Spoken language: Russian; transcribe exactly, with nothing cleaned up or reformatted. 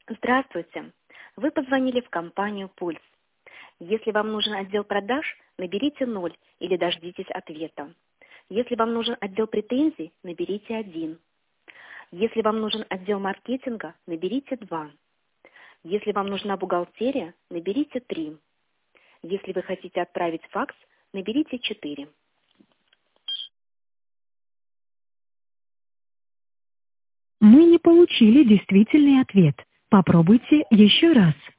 Здравствуйте! Вы позвонили в компанию «Пульс». Если вам нужен отдел продаж, наберите ноль или дождитесь ответа. Если вам нужен отдел претензий, наберите один. Если вам нужен отдел маркетинга, наберите два. Если вам нужна бухгалтерия, наберите три. Если вы хотите отправить факс, наберите четыре. Мы не получили действительный ответ. Попробуйте еще раз.